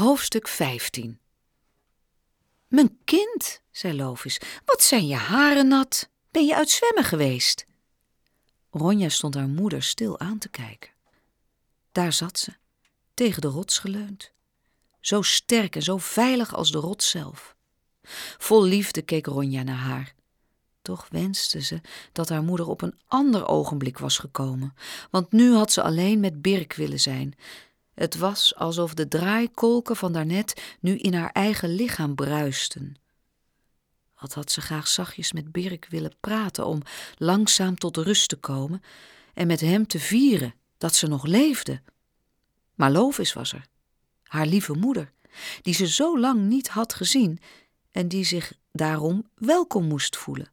Hoofdstuk 15. Mijn kind, zei Lovis, wat zijn je haren nat? Ben je uit zwemmen geweest? Ronja stond haar moeder stil aan te kijken. Daar zat ze, tegen de rots geleund. Zo sterk en zo veilig als de rots zelf. Vol liefde keek Ronja naar haar. Toch wenste ze dat haar moeder op een ander ogenblik was gekomen, want nu had ze alleen met Birk willen zijn. Het was alsof de draaikolken van daarnet nu in haar eigen lichaam bruisten. Wat had ze graag zachtjes met Birk willen praten om langzaam tot rust te komen en met hem te vieren dat ze nog leefde. Maar Lovis was er, haar lieve moeder, die ze zo lang niet had gezien en die zich daarom welkom moest voelen.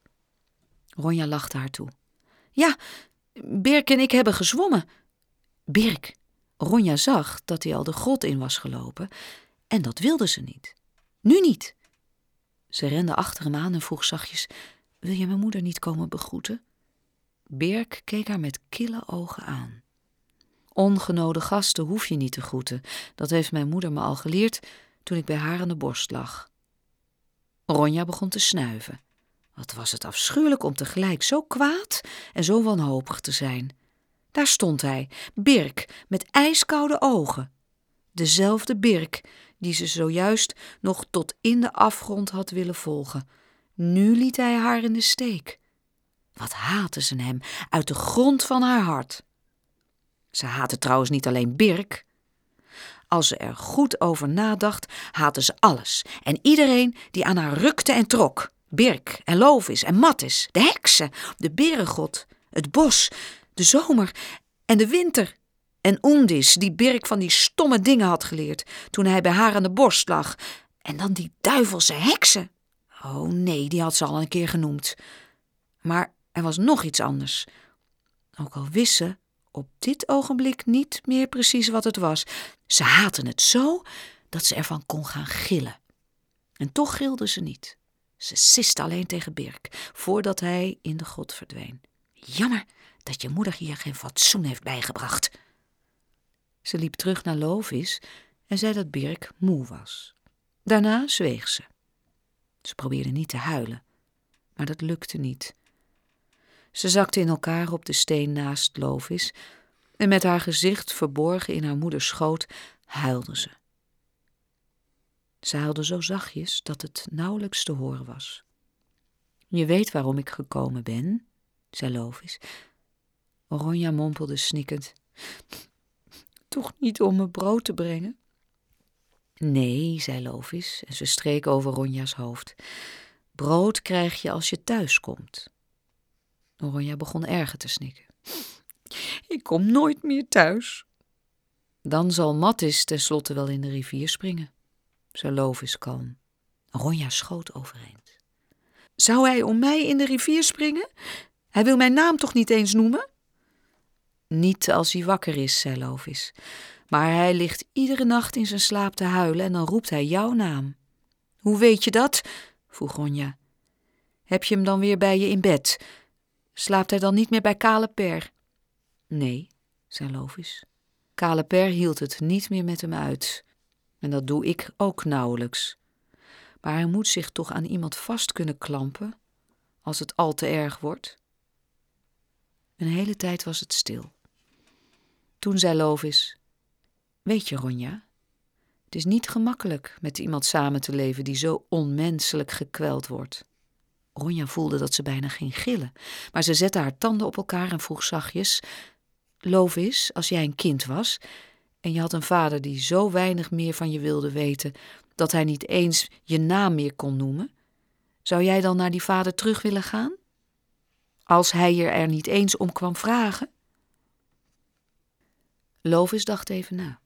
Ronja lachte haar toe. Ja, Birk en ik hebben gezwommen. Birk. Ronja zag dat hij al de grot in was gelopen en dat wilde ze niet. Nu niet. Ze rende achter hem aan en vroeg zachtjes, wil je mijn moeder niet komen begroeten? Birk keek haar met kille ogen aan. Ongenode gasten hoef je niet te groeten. Dat heeft mijn moeder me al geleerd toen ik bij haar aan de borst lag. Ronja begon te snuiven. Wat was het afschuwelijk om tegelijk zo kwaad en zo wanhopig te zijn. Daar stond hij, Birk, met ijskoude ogen. Dezelfde Birk die ze zojuist nog tot in de afgrond had willen volgen. Nu liet hij haar in de steek. Wat haatte ze hem uit de grond van haar hart. Ze haatte trouwens niet alleen Birk. Als ze er goed over nadacht, haatte ze alles en iedereen die aan haar rukte en trok. Birk en Lovis en Mattis, de heksen, de berengod, het bos, de zomer en de winter. En Oendis, die Birk van die stomme dingen had geleerd toen hij bij haar aan de borst lag. En dan die duivelse heksen. Oh nee, die had ze al een keer genoemd. Maar er was nog iets anders. Ook al wist ze op dit ogenblik niet meer precies wat het was. Ze haatte het zo dat ze ervan kon gaan gillen. En toch gilde ze niet. Ze siste alleen tegen Birk, voordat hij in de grot verdween. Jammer dat je moeder hier geen fatsoen heeft bijgebracht. Ze liep terug naar Lovis en zei dat Birk moe was. Daarna zweeg ze. Ze probeerde niet te huilen, maar dat lukte niet. Ze zakte in elkaar op de steen naast Lovis en met haar gezicht verborgen in haar moeders schoot huilde ze. Ze huilde zo zachtjes dat het nauwelijks te horen was. Je weet waarom ik gekomen ben, zei Lovis. Ronja mompelde snikkend. Toch niet om me brood te brengen? Nee, zei Lovis en ze streek over Ronja's hoofd. Brood krijg je als je thuis komt. Ronja begon erger te snikken. Ik kom nooit meer thuis. Dan zal Mattis tenslotte wel in de rivier springen, zei Lovis kalm. Ronja schoot overeind. Zou hij om mij in de rivier springen? Hij wil mijn naam toch niet eens noemen? Niet als hij wakker is, zei Lovis. Maar hij ligt iedere nacht in zijn slaap te huilen en dan roept hij jouw naam. Hoe weet je dat? vroeg Ronja. Heb je hem dan weer bij je in bed? Slaapt hij dan niet meer bij Kale Per? Nee, zei Lovis. Kale Per hield het niet meer met hem uit. En dat doe ik ook nauwelijks. Maar hij moet zich toch aan iemand vast kunnen klampen, als het al te erg wordt. Een hele tijd was het stil. Toen zei Lovis, weet je Ronja, het is niet gemakkelijk met iemand samen te leven die zo onmenselijk gekweld wordt. Ronja voelde dat ze bijna ging gillen, maar ze zette haar tanden op elkaar en vroeg zachtjes, Lovis, als jij een kind was en je had een vader die zo weinig meer van je wilde weten, dat hij niet eens je naam meer kon noemen, zou jij dan naar die vader terug willen gaan? Als hij je er niet eens om kwam vragen? Lovis dacht even na.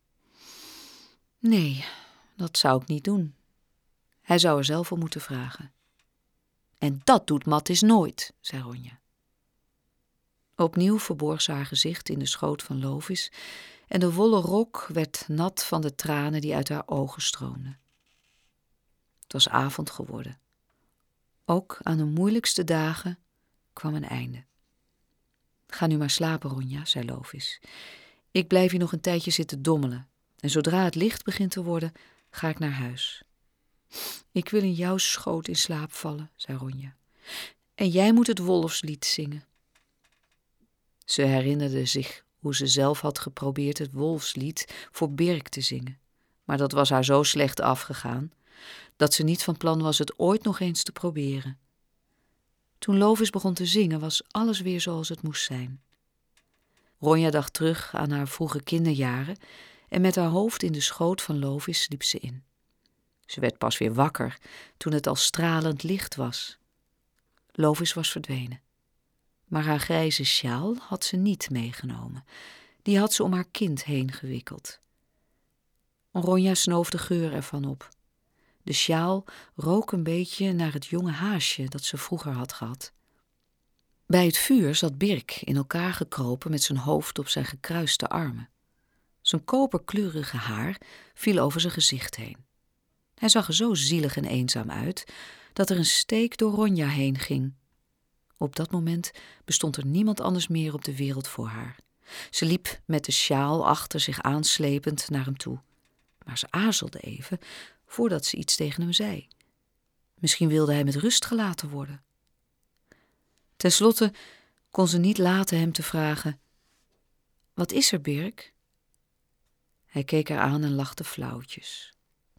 Nee, dat zou ik niet doen. Hij zou er zelf om moeten vragen. En dat doet Mattis nooit, zei Ronja. Opnieuw verborg ze haar gezicht in de schoot van Lovis en de wollen rok werd nat van de tranen die uit haar ogen stroomden. Het was avond geworden. Ook aan de moeilijkste dagen kwam een einde. Ga nu maar slapen, Ronja, zei Lovis. Ik blijf hier nog een tijdje zitten dommelen En zodra het licht begint te worden, ga ik naar huis. Ik wil in jouw schoot in slaap vallen, zei Ronja. En jij moet het wolfslied zingen. Ze herinnerde zich hoe ze zelf had geprobeerd het wolfslied voor Birk te zingen. Maar dat was haar zo slecht afgegaan, dat ze niet van plan was het ooit nog eens te proberen. Toen Lovis begon te zingen, was alles weer zoals het moest zijn. Ronja dacht terug aan haar vroege kinderjaren en met haar hoofd in de schoot van Lovis sliep ze in. Ze werd pas weer wakker toen het al stralend licht was. Lovis was verdwenen. Maar haar grijze sjaal had ze niet meegenomen. Die had ze om haar kind heen gewikkeld. Ronja snoof de geur ervan op. De sjaal rook een beetje naar het jonge haasje dat ze vroeger had gehad. Bij het vuur zat Birk in elkaar gekropen met zijn hoofd op zijn gekruiste armen. Zijn koperkleurige haar viel over zijn gezicht heen. Hij zag er zo zielig en eenzaam uit dat er een steek door Ronja heen ging. Op dat moment bestond er niemand anders meer op de wereld voor haar. Ze liep met de sjaal achter zich aanslepend naar hem toe. Maar ze aarzelde even voordat ze iets tegen hem zei. Misschien wilde hij met rust gelaten worden. Ten slotte kon ze niet laten hem te vragen: wat is er, Birk? Hij keek haar aan en lachte flauwtjes.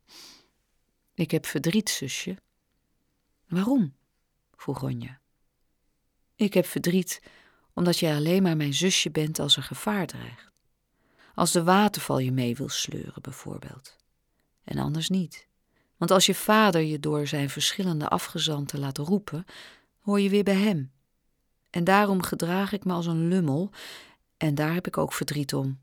Ik heb verdriet, zusje. Waarom? vroeg Ronja. Ik heb verdriet omdat jij alleen maar mijn zusje bent als er gevaar dreigt. Als de waterval je mee wil sleuren, bijvoorbeeld. En anders niet. Want als je vader je door zijn verschillende afgezanten laat roepen, hoor je weer bij hem. En daarom gedraag ik me als een lummel en daar heb ik ook verdriet om.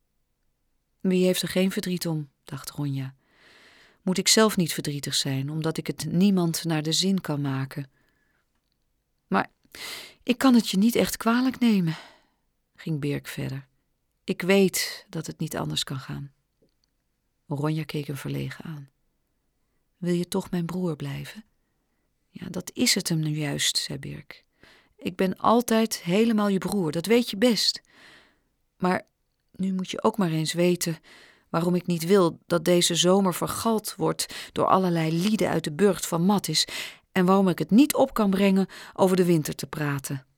Wie heeft er geen verdriet om, dacht Ronja. Moet ik zelf niet verdrietig zijn, omdat ik het niemand naar de zin kan maken? Maar ik kan het je niet echt kwalijk nemen, ging Birk verder. Ik weet dat het niet anders kan gaan. Ronja keek hem verlegen aan. Wil je toch mijn broer blijven? Ja, dat is het hem nu juist, zei Birk. Ik ben altijd helemaal je broer, dat weet je best. Maar nu moet je ook maar eens weten waarom ik niet wil dat deze zomer vergald wordt door allerlei lieden uit de burcht van Mattis en waarom ik het niet op kan brengen over de winter te praten.